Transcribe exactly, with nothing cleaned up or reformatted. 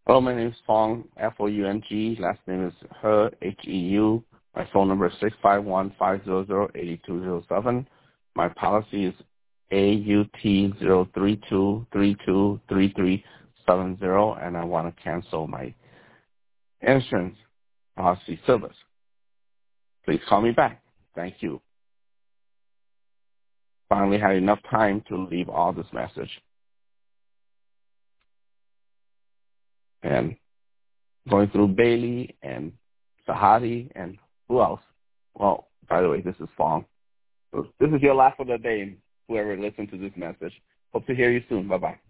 Hello, my name is Fong, F O U N G. Last name is He, H E U. My phone number is six five one, five zero zero, eight two zero seven. My policy is A U T zero three two three two three three seven zero, and I want to cancel my insurance policy service. Please call me back. Thank you. Finally had enough time to leave all this message. And going through Bailey and Sahadi and who else? Well, by the way, this is Fong. This is your laugh of the day, whoever listened to this message. Hope to hear you soon. Bye-bye.